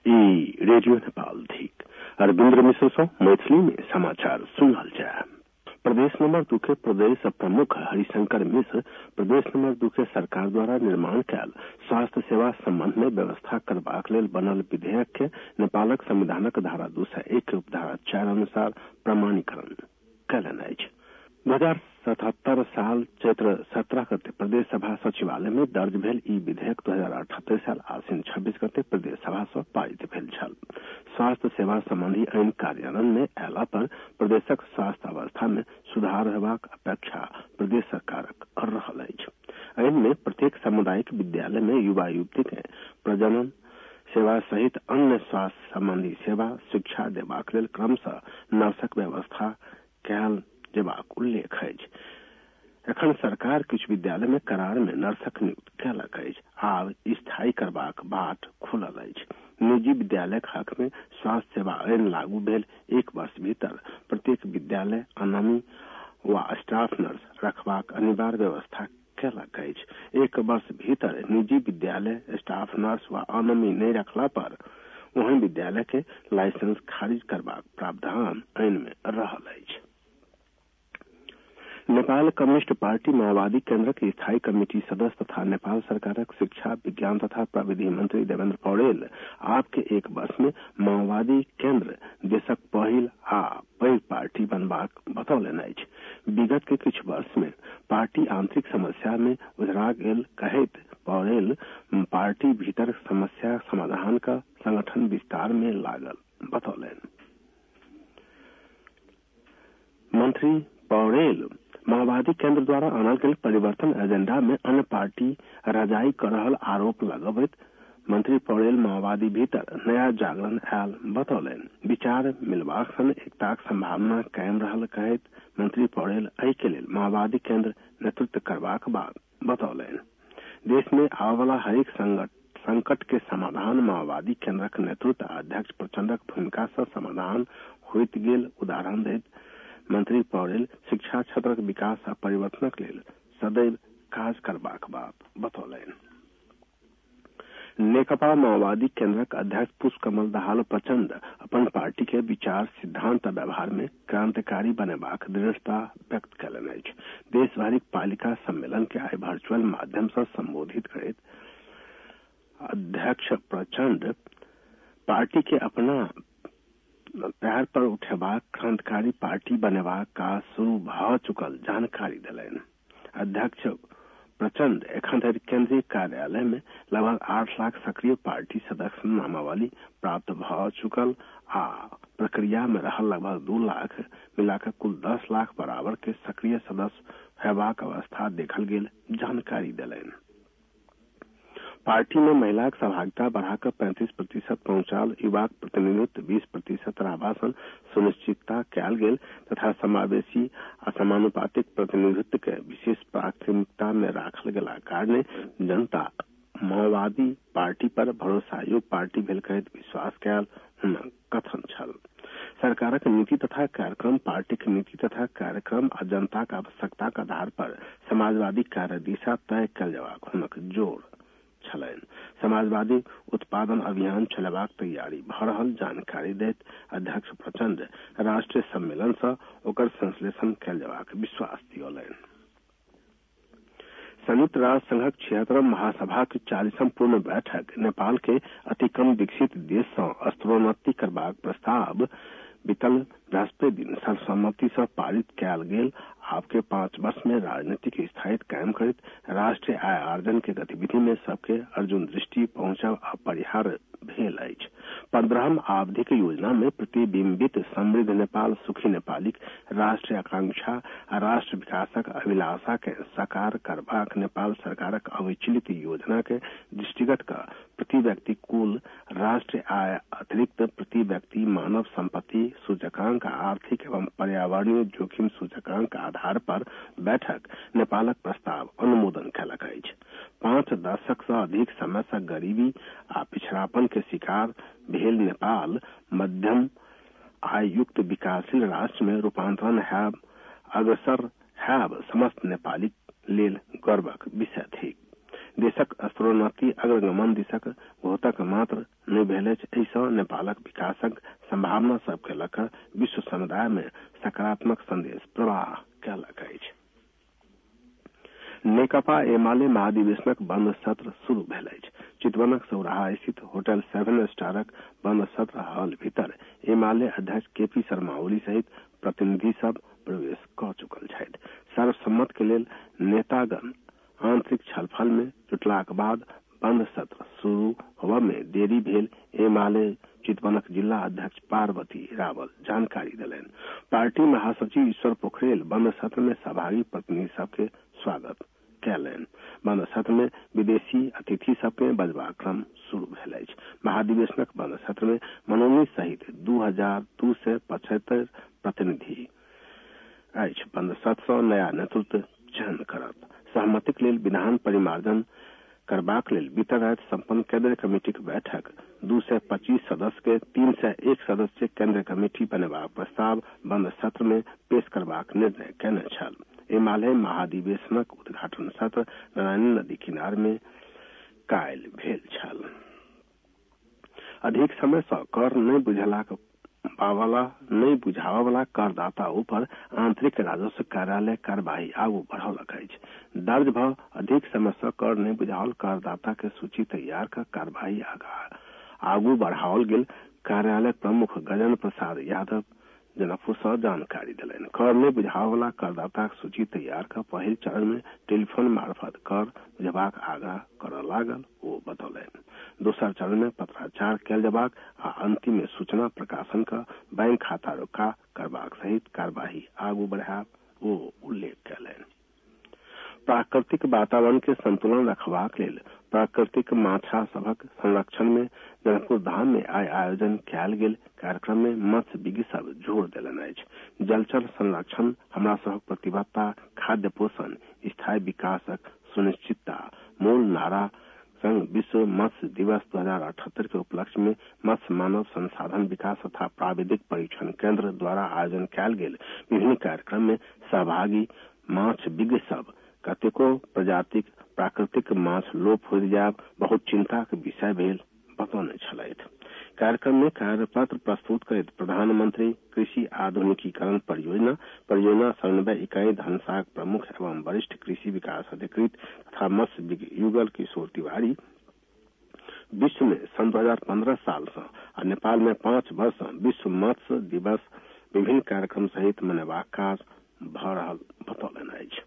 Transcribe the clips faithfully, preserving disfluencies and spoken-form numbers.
ई radio Nepal थी अरविंद्र मिश्र से मैथिली में समाचार सुनल जाए। प्रदेश नंबर दू के प्रदेश प्रमुख हरिशंकर मिश्र प्रदेश नंबर दू के सरकार द्वारा निर्माण कैल स्वास्थ्य सेवा संबंध में व्यवस्था करबाक लेल बनल विधेयक के नेपालक संविधानक धारा दू सौ एक उपधारा चार अनुसार प्रमाणीकरण कयलनि अछि। दो हजार सतहत्तर साल चैत्र सत्रह गते प्रदेश सभा सचिवालय में दर्ज भेल ई विधेयक दो हजार अठहत्तर साल आश्विन छब्बीस गते प्रदेश सभा से पारित भेल छल। स्वास्थ्य सेवा संबंधी आईन कार्यान्वयन में अयला पर प्रदेशक स्वास्थ्य अवस्था में सुधार हेबाक अपेक्षा प्रदेश सरकारक कर रहल अछि। आईन में प्रत्येक सामुदायिक विद्यालय में युवा युवती के प्रजनन सेवा सहित अन्य स्वास्थ्य संबंधी सेवा शिक्षा देबाक लेल क्रमशः नर्सक व्यवस्था कयल जेबाक उल्लेख अछि। एखन सरकार किछु विद्यालय में करार में नर्सक नियुक्त कयलक अछि। आब स्थायी करबाक बाट खुलल अछि। निजी विद्यालय हक में स्वास्थ्य सेवा आईन लागू भेल एक वर्ष भीतर प्रत्येक विद्यालय अनमी व स्टाफ नर्स रखबाक अनिवार्य व्यवस्था कयलक अछि। एक वर्ष भीतर निजी विद्यालय स्टाफ नर्स व अनमी नहीं रखला पर वहीं विद्यालय के लाइसेंस खारिज करबाक प्रावधान आईन में रहल अछि। नेपाल कम्युनिस्ट पार्टी माओवादी केंद्र की स्थायी कमेटी सदस्य तथा नेपाल सरकारक शिक्षा विज्ञान तथा प्रविधि मंत्री देवेंद्र पौडेल आपके एक वर्ष में माओवादी केंद्र देशक पहिल आ पैघ पार्टी बनबाक बतौलनि अछि। विगत के किछु वर्ष में पार्टी आंतरिक समस्या में उधरा गेल कहैत पौडेल पार्टी भीतर समस्या समाधान का संगठन विस्तार में लागल बतौलनि। मंत्री पौडेल माओवादी केंद्र द्वारा आनल गेल परिवर्तन एजेंडा में अन्य पार्टी रजाई कर रहल आरोप लगबैत मंत्री पौडेल माओवादी भीतर नया जागरण आयल बतौलनि। विचार मिलबाक संग एकताक संभावना कायम रहल कहैत मंत्री पौडेल एहि के लेल माओवादी केंद्र नेतृत्व करबाक बात बतौलनि। देश में आवे वाला हरेक संकट के समाधान माओवादी केंद्रक नेतृत्व अध्यक्ष प्रचंडक भूमिका से समाधान होइत गेल उदाहरण दैत मंत्री पौडेल शिक्षा क्षेत्रक विकास आ परिवर्तनक लेल सदैव काज करबाक बात बतौलनि। नेकपा माओवादी केंद्रक अध्यक्ष पुष्पकमल दाहाल प्रचंड अपन पार्टी के विचार सिद्धांत आ व्यवहार में क्रांतिकारी बनेबाक दृढ़ता व्यक्त कयलनि अछि। देशभरिक पालिका सम्मेलन के आइ वर्चुअल माध्यम से संबोधित करैत अध्यक्ष प्रचंड पार्टी के अपना पैर पर उठेबाक क्रांतिकारी पार्टी बनेबाक का शुरू भ चुकल जानकारी दिलनि। अध्यक्ष प्रचंड एखन धरि केंद्रीय कार्यालय में लगभग आठ लाख सक्रिय पार्टी सदस्य नामावली प्राप्त भ चुकल आ प्रक्रिया में रहल लगभग दू लाख मिलाकर कुल दस लाख बराबर के सक्रिय सदस्य हेबाक अवस्था देखल गेल जानकारी दिलनि। पार्टी में महिला सहभागिता बढ़ाकर पैंतीस प्रतिशत पहुंचाल, युवा प्रतिनिधित्व बीस प्रतिशत आवासन सुनिश्चितता कयल गेल तथा समावेशी आ समानुपातिक प्रतिनिधित्व के विशेष प्राथमिकता में राखल गेला कारणे जनता माओवादी पार्टी पर भरोसायोग्य पार्टी भेल कहैत विश्वास कयल हुनक कथन छल। सरकारक नीति तथा कार्यक्रम पार्टी की नीति तथा कार्यक्रम आ जनता का आवश्यकता के आधार पर समाजवादी कार्य दिशा तय कयल जयबाक हुनक जोर छलनि। समाजवादी उत्पादन अभियान चलेबाक तैयारी भ रहल जानकारी दैत अध्यक्ष प्रचंड राष्ट्रीय सम्मेलन से ओकर संश्लेषण कयल जयबाक विश्वास दियौलनि। संयुक्त राष्ट्र संघक छिहत्तरम महासभा की चालीसम पूर्ण बैठक नेपाल के अति कम विकसित देश से स्तरोन्नति करबाक प्रस्ताव बीतल बृहस्पति दिन सर्वसम्मति से पारित कयल गेल। आपके पांच वर्ष में राजनीतिक स्थायित्व कायम करित राष्ट्रीय आय आर्जन के गतिविधि में सबके अर्जुन दृष्टि पहुंचब अपरिहार्य भेल अछि। पंद्रहम आवधिक योजना में प्रतिबिंबित समृद्ध नेपाल सुखी नेपालिक राष्ट्रीय आकांक्षा आ राष्ट्र विकासक अभिलाषा के साकार करबाक नेपाल सरकारक अविचलित योजना के दृष्टिगत का प्रति व्यक्ति कुल राष्ट्रीय आय अतिरिक्त प्रति व्यक्ति मानव संपत्ति सूचकांक आर्थिक एवं पर्यावरणीय जोखिम सूचकांक आधार पर बैठक नेपालक प्रस्ताव अनुमोदन कयलक अछि। पांच दशक से अधिक समय से गरीबी आ पिछड़ापन के शिकार भेल नेपाल मध्यम आय युक्त विकासशील राष्ट्र में रूपांतरण हैब अग्रसर हैब समस्त नेपाली लेल गर्वक विषय थी। देशक स्तरोन्नति अग्रगमन दिशक घोतक मात्र नहीं भेल अछि। एहि सँ नेपालक विकासक संभावना सब के लऽ विश्व समुदाय में सकारात्मक संदेश प्रवाह कयलक अछि। नेकपा एमाले महाधिवेशनक बंद सत्र शुरू भेल अछि। चितवनक सौराहा स्थित होटल सेवन स्टारक बंद सत्र हॉल भीतर एमाले अध्यक्ष के पी शर्मा ओली सहित प्रतिनिधि सब प्रवेश कऽ चुकल छथि। सर्वसम्मत के लेल नेतागण आंतरिक छलफल में जुटलाक बाद बंद सत्र शुरू होबय में देरी भेल एमाले चितवनक जिला अध्यक्ष पार्वती रावल जानकारी देलनि। पार्टी महासचिव ईश्वर पोखरेल बंद सत्र में सहभागी प्रतिनिधि सबके स्वागत कयलनि। बंद सत्र में विदेशी अतिथि सबके बजबाक क्रम शुरू भेल अछि। महाधिवेशनक बंद सत्र में मनोनीत सहित दू हजार दू सय पचहत्तर प्रतिनिधि अछि। बंद सत्र सँ नया नेतृत्व चयन करत। सहमतिक लेल विधान परिमार्जन करबाक लेल बीते राति संपन्न केंद्रीय कमेटी के बैठक दू सय पच्चीस सदस्य के तीन सय एक सदस्य केंद्रीय कमेटी बनेबाक प्रस्ताव बंद सत्र में पेश करबाक निर्णय कयने छल। एमाले महाधिवेशनक उद्घाटन सत्र नारायणी नदी किनार में कायल भेल छल। अधिक समय सँ कर नहीं बुझेलाक वाला नहीं बुझावा वाला करदाता ऊपर आंतरिक राजस्व कार्यालय कार्यवाही आगू बढ़ौलक अछि। दर्ज भ अधिक समय सँ कर नहीं बुझावल करदाता के सूची तैयार कर कार्यवाही आगू बढ़ाओल गेल। कार्यालय प्रमुख गजेंद्र प्रसाद यादव जनकपुर सँ जानकारी दिलनि। कर नहीं बुझावा वाला करदाता के सूची तैयार कर पहिल चरण में टेलीफोन मार्फत कर बुझेबाक आग्रह करऽ लागल ओ बतौलनि। दोसर चरण में पत्राचार कयल जबाक आ अंतिम में सूचना प्रकाशन का बैंक खाता रोका करबाक सहित कार्यवाही आगू बढ़ायब ओ उल्लेख कयलनि। प्राकृतिक वातावरण के संतुलन रखबाक लेल प्राकृतिक माछा सभक संरक्षण में जनकपुर धाम में आइ आयोजन कयल गेल कार्यक्रम में मत्स्य विज्ञ सब जोर देलनि अछि। जलचर संरक्षण हमरा सबक प्रतिबद्धता, खाद्य पोषण, स्थायी विकासक सुनिश्चितता मूल नारा संग विश्व मत्स्य दिवस दो हजार अठहत्तर के उपलक्ष्य में मत्स्य मानव संसाधन विकास तथा प्राविधिक परीक्षण केंद्र द्वारा आयोजन कयल गेल विभिन्न कार्यक्रम में सहभागी माछ विज्ञ सब कतेको प्रजातिक प्राकृतिक माछ लोप होइत जायब बहुत चिंता के विषय भेल बतौने छलथि। कार्यक्रम में कार्यपत्र प्रस्तुत करैत प्रधानमंत्री कृषि आधुनिकीकरण परियोजना परियोजना समन्वय इकाई धनसाग प्रमुख एवं वरिष्ठ कृषि विकास अधिकृत तथा मत्स्य विज्ञ युगल किशोर तिवारी विश्व में सन दो हजार पंद्रह साल से और नेपाल में पांच वर्ष विश्व मत्स्य दिवस विभिन्न कार्यक्रम सहित मनेबाक काज भ रहल बतौलनि अछि।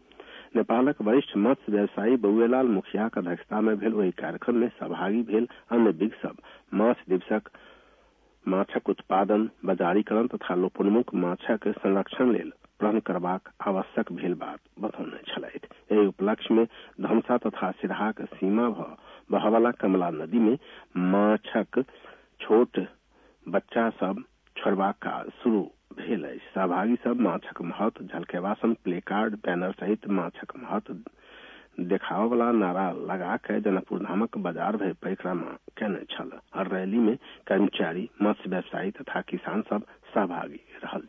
नेपालक वरिष्ठ मत्स्य व्यवसायी बउएलाल मुखिया के अध्यक्षता में भेल ओहि कार्यक्रम में सहभागी भेल अन्य विज्ञ सब माछ दिवसक माछक उत्पादन, बाजारीकरण तथा लोपोन्मुख माछक संरक्षण लेल प्रण करबाक आवश्यक भेल बात बतौने छलथि। एहि उपलक्ष्य में धमसा तथा सिराहाक सीमा भ बहवाला कमला नदी में माछक छोट बच्चा सब छोड़बाक काज शुरू भेल अछि। सहभागी सब माछक महत्व झलकेबासन प्ले कार्ड बैनर सहित माछक महत्व देखावा वाला नारा लगा के जनकपुर धामक बाजार भरि परिक्रमा केने छल। हर रैली में कर्मचारी, मत्स्य व्यवसायी तथा किसान सब सहभागी रहल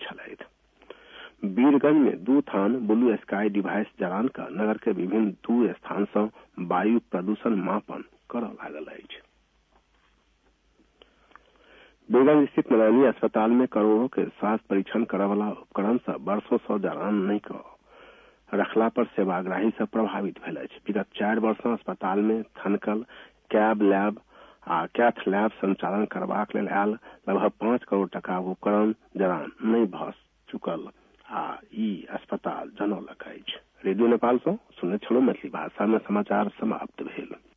छलथि। वीरगंज में दू थान ब्लू स्काई डिवाइस जरान का नगर के विभिन्न दूर स्थान से वायु प्रदूषण मापन करऽ लागल अछि। वीरगंज स्थित नारायणी अस्पताल में करोड़ों के स्वास्थ्य परीक्षण करय वाला उपकरण से वर्षों से जरान नहीं कर रखला पर सेवाग्राही सब प्रभावित भेल अछि। विगत चारि वर्ष अस्पताल में थनकल कैब लैब आ कैथ लैब संचालन करबाक लेल आयल लगभग पांच करोड़ टका उपकरण जरान नहीं भ चुकल आ ई अस्पताल जनौलक अछि। रेडियो नेपाल से सुनने छलहुं मैथिली भाषा में समाचार समाप्त भेल।